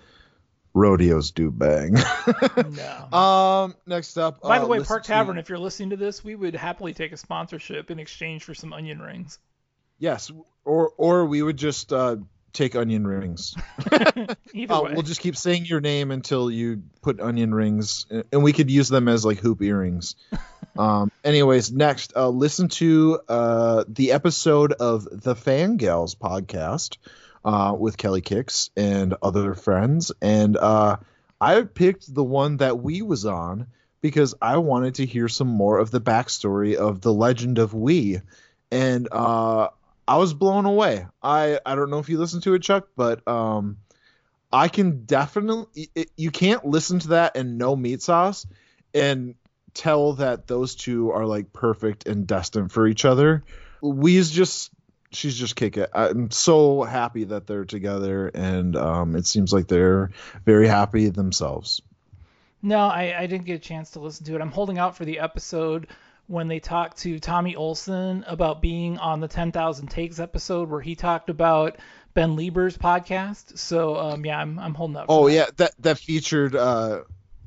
rodeos do bang. No. Um, next up. By the uh, way, listen Park to- Tavern, if you're listening to this, we would happily take a sponsorship in exchange for some onion rings. Yes, or or we would just uh, take onion rings. Either uh, way. We'll just keep saying your name until you put onion rings, and we could use them as like hoop earrings. um. Anyways, next, uh, listen to uh the episode of the Fangals podcast uh with Kelly Kicks and other friends, and uh I picked the one that we was on because I wanted to hear some more of the backstory of the legend of Wii, and uh. I was blown away. I, I don't know if you listened to it, Chuck, but um, I can definitely it, you can't listen to that and know Meat Sauce and tell that those two are like perfect and destined for each other. We's just she's just kick it. I'm so happy that they're together, and um, it seems like they're very happy themselves. No, I, I didn't get a chance to listen to it. I'm holding out for the episode when they talked to Tommy Olson about being on the ten thousand Takes episode where he talked about Ben Lieber's podcast. So, um, yeah, I'm I'm holding out for Oh, that. yeah, that that featured uh,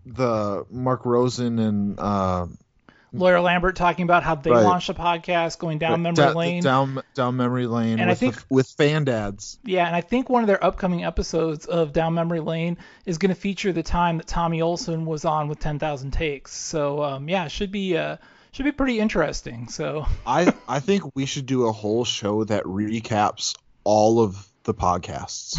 the Mark Rosen and uh, Lawyer Lambert talking about how they Right. launched a podcast going down memory da- lane. down down memory lane And I with think- the, with fan dads. Yeah, and I think one of their upcoming episodes of Down Memory Lane is going to feature the time that Tommy Olson was on with ten thousand Takes. So, um, yeah, it should be uh, should be pretty interesting. So I I think we should do a whole show that recaps all of the podcasts.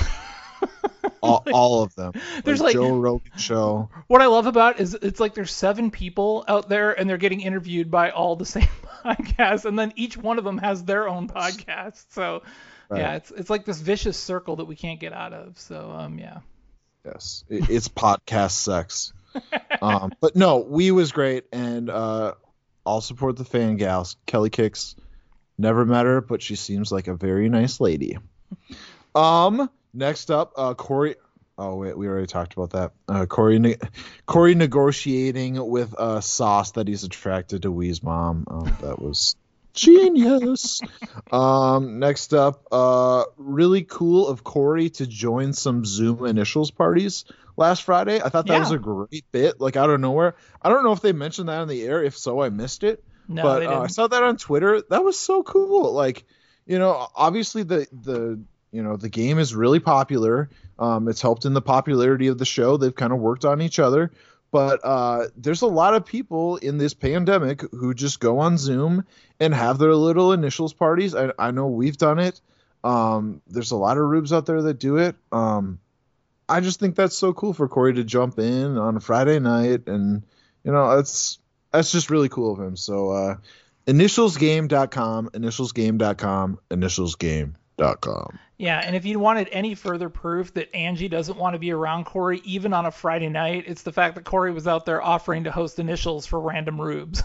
all, all of them. There's like- Joe Rogan show. what I love about it is it's like there's seven people out there and they're getting interviewed by all the same podcasts, and then each one of them has their own podcast. So Right. yeah, it's it's like this vicious circle that we can't get out of. So um, yeah. Yes, it, it's podcast sex. Um, but no, we was great, and uh, I'll support the fan gals. Kelly Kicks, never met her, but she seems like a very nice lady. Um, next up, uh, Corey. Oh wait, we already talked about that. Uh, Corey, ne- Corey negotiating with uh, Sauce that he's attracted to Wee's mom. Um, that was genius. um, next up, uh, really cool of Corey to join some Zoom initials parties last Friday. I thought that Yeah. was a great bit, like out of nowhere. I don't know if they mentioned that on the air. If so, I missed it. No, but they uh, I didn't. saw that on Twitter. That was so cool. Like, you know, obviously the the you know the game is really popular. Um, it's helped in the popularity of the show. They've kind of worked on each other. But uh, there's a lot of people in this pandemic who just go on Zoom and have their little initials parties. I, I know we've done it. Um, there's a lot of rubes out there that do it. Um, I just think that's so cool for Corey to jump in on a Friday night. And, you know, that's that's just really cool of him. So uh, initials game dot com, initials game dot com, initials game dot com. Yeah, and if you wanted any further proof that Angie doesn't want to be around Corey, even on a Friday night, it's the fact that Corey was out there offering to host initials for random rubes.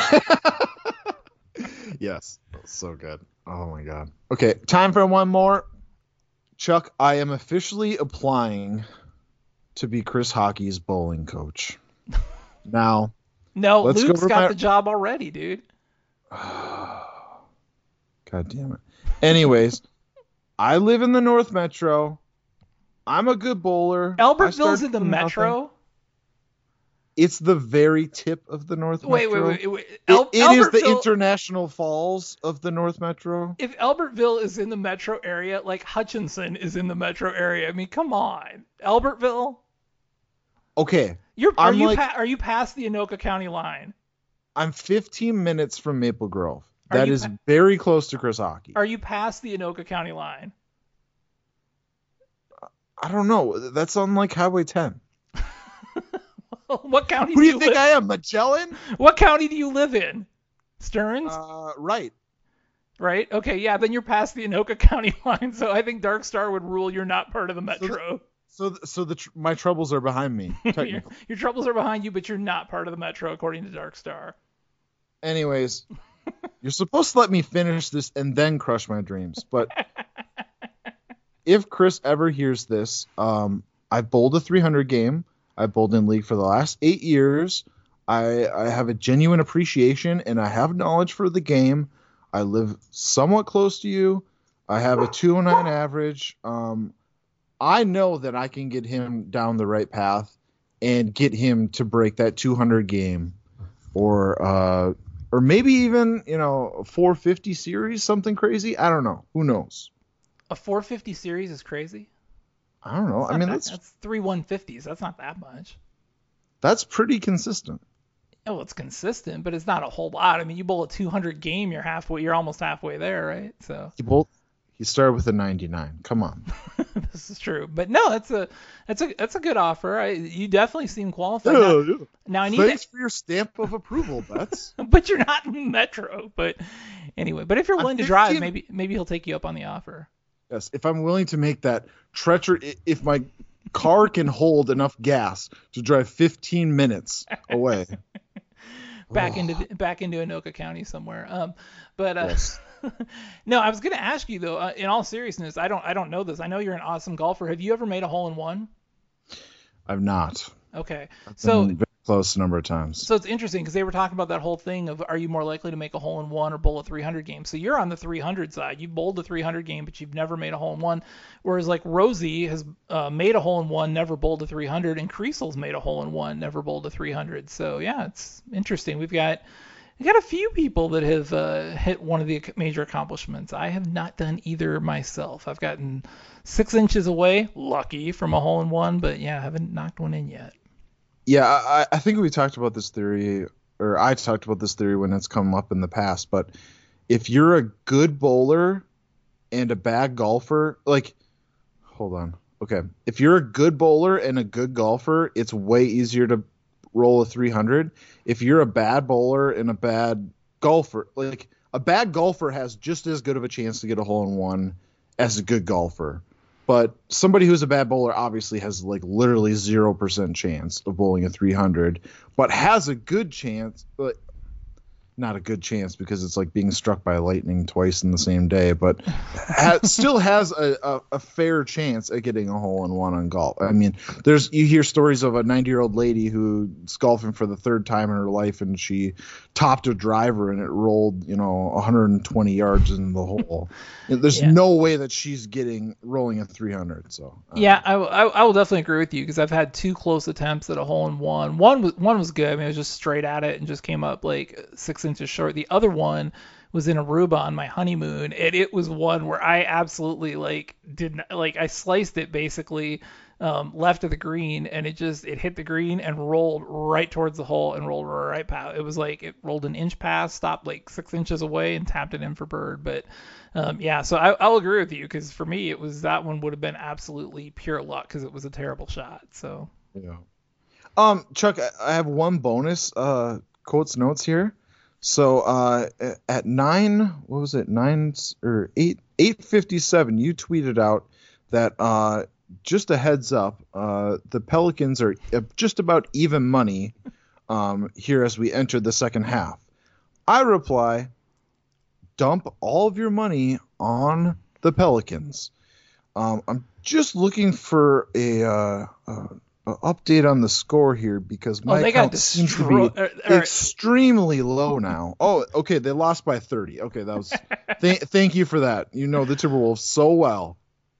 Yes, that's so good. Oh my god. Okay, time for one more. Chuck, I am officially applying to be Chris Hockey's bowling coach. Now, No, let's Luke's go over got my- the job already, dude. God damn it. Anyways, I live in the North Metro. I'm a good bowler. I Albertville's started in the from nothing. Metro? It's the very tip of the North Wait, Metro. wait, wait, wait. It- El- it is the Albertville- International Falls of the North Metro. If Albertville is in the metro area, like Hutchinson is in the metro area, I mean, come on. Albertville? Okay. You're, are, I'm you like, pa- are you past the Anoka County line? I'm fifteen minutes from Maple Grove. Are That you is pa- very close to Chris Hockey. Are you past the Anoka County line? I don't know. That's on like Highway ten. What county Who do do you you think live I am, Magellan? What county do you live in? Stearns? Uh, right. Right? Okay, yeah, then you're past the Anoka County line, so I think Dark Star would rule you're not part of the metro. So, th- so the tr- my troubles are behind me. your, Technically. your troubles are behind you, but you're not part of the metro, according to Dark Star. Anyways, you're supposed to let me finish this and then crush my dreams. But if Chris ever hears this, um, I bowled a three hundred game. I bowled in league for the last eight years. I, I have a genuine appreciation and I have knowledge for the game. I live somewhat close to you. I have a two oh nine average. Um, I know that I can get him down the right path and get him to break that two hundred game, or uh, or maybe even, you know, a four fifty series, something crazy. I don't know. Who knows? A four fifty series is crazy? I don't know. That's I not mean, that- that's that's three one fifties. That's not that much. that's pretty consistent. Oh, it's consistent, but it's not a whole lot. I mean, you bowl a two hundred game, you're halfway, you're almost halfway there, right? So He bowled. He started with a ninety-nine. Come on. this is true. But no, that's a that's a that's a good offer. I, you definitely seem qualified. Yeah, now, yeah. now I need Thanks to, for your stamp of approval, Bets. but you're not in Metro. But anyway, but if you're I'm willing to drive, fifteen. maybe maybe he'll take you up on the offer. Yes, if I'm willing to make that treacherous, if my car can hold enough gas to drive fifteen minutes away. Back Oh. into the, back into Anoka County somewhere. Um, but uh, Yes. no, I was gonna ask you though. Uh, in all seriousness, I don't I don't know this. I know you're an awesome golfer. Have you ever made a hole in one? I've not. Okay, I've so been very close a number of times. So it's interesting because they were talking about that whole thing of are you more likely to make a hole in one or bowl a three hundred game? So you're on the three hundred side. You've bowled a three hundred game, but you've never made a hole in one. Whereas like Rosie has uh, made a hole in one, never bowled a three hundred, and Creasel's made a hole in one, never bowled a three hundred. So yeah, it's interesting. We've got we got a few people that have uh, hit one of the major accomplishments. I have not done either myself. I've gotten six inches away, lucky, from a hole in one, but yeah, I haven't knocked one in yet. Yeah, I, I think we talked about this theory, or I talked about this theory when it's come up in the past. But if you're a good bowler and a bad golfer, like, hold on. Okay. If you're a good bowler and a good golfer, it's way easier to roll a three hundred. If you're a bad bowler and a bad golfer, like, a bad golfer has just as good of a chance to get a hole in one as a good golfer. But somebody who's a bad bowler obviously has like literally zero percent chance of bowling a three hundred, but has a good chance. But not a good chance because it's like being struck by lightning twice in the same day, but ha- still has a, a, a fair chance at getting a hole in one on golf. I mean, there's you hear stories of a ninety year old lady who's golfing for the third time in her life, and she topped a driver and it rolled, you know, one hundred twenty yards in the hole. There's Yeah. no way that she's getting rolling at three hundred. So uh, Yeah, I, I, I will definitely agree with you because I've had two close attempts at a hole in one. One was one was good. I mean, it was just straight at it and just came up like six inches short. The other one was in Aruba on my honeymoon, and it was one where I absolutely like didn't like I sliced it basically um, left of the green, and it just it hit the green and rolled right towards the hole and rolled right past. It was like it rolled an inch past, stopped like six inches away, and tapped it in for bird. But um, yeah, so I, I'll agree with you because for me it was that one would have been absolutely pure luck because it was a terrible shot. So yeah. Um, Chuck, I- I have one bonus uh quotes notes here. So uh, at nine, what was it, nine or eight, eight fifty-seven, you tweeted out that uh, just a heads up, uh, the Pelicans are just about even money um, here as we enter the second half. I reply, dump all of your money on the Pelicans. Um, I'm just looking for a, uh, uh, a update on the score here because my oh, they got account seems to be destro- er, er, extremely low now. Oh, okay, they lost by thirty. Okay, that was. th- thank you for that. You know the Timberwolves so well.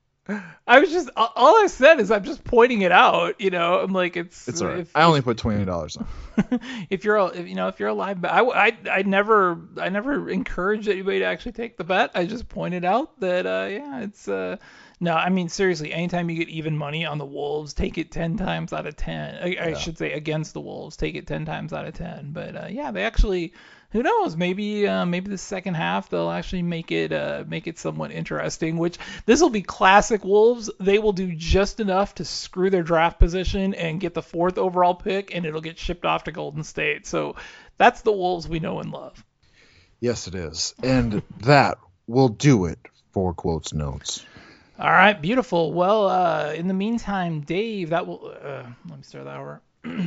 I was just all I said is I'm just pointing it out. You know, I'm like it's. It's all right. If, I only put twenty dollars on. if you're, a- if, you know, if you're alive, I, I, I never, I never encouraged anybody to actually take the bet. I just pointed out that, uh, yeah, it's, uh, no, I mean seriously, anytime you get even money on the Wolves, take it ten times out of ten. I, I should say against the Wolves, take it ten times out of ten. But uh, yeah, they actually. Who knows? Maybe uh, maybe the second half they'll actually make it uh, make it somewhat interesting. Which this will be classic Wolves. They will do just enough to screw their draft position and get the fourth overall pick, and it'll get shipped off to Golden State. So that's the Wolves we know and love. Yes, it is, and that will do it for quotes notes. All right, beautiful. Well, uh, in the meantime, Dave, that will uh, let me start that over.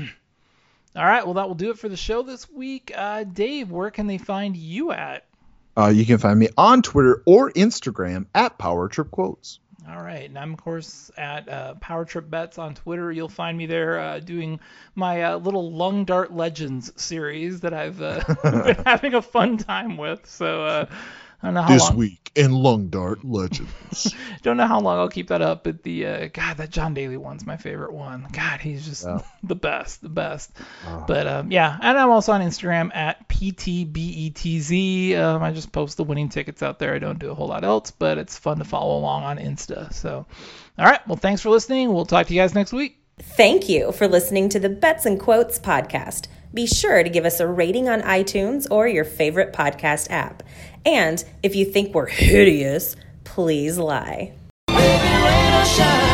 All right, well, that will do it for the show this week. Uh, Dave, where can they find you at? Uh, you can find me on Twitter or Instagram at Power Trip Quotes. All right, and I'm, of course, at uh, Power Trip Bets on Twitter. You'll find me there uh, doing my uh, little Lung Dart Legends series that I've uh, been having a fun time with. So uh, I don't know how this long. week in Lung Dart Legends. Don't know how long I'll keep that up, but the uh, God, that John Daly one's my favorite one. God, he's just Yeah. the best, the best. Oh. But um, yeah, and I'm also on Instagram at P T B E T Z. Um, I just post the winning tickets out there. I don't do a whole lot else, but it's fun to follow along on Insta. So, all right, well, thanks for listening. We'll talk to you guys next week. Thank you for listening to the Bets and Quotes podcast. Be sure to give us a rating on iTunes or your favorite podcast app. And if you think we're hideous, please lie. Baby, rain or shine.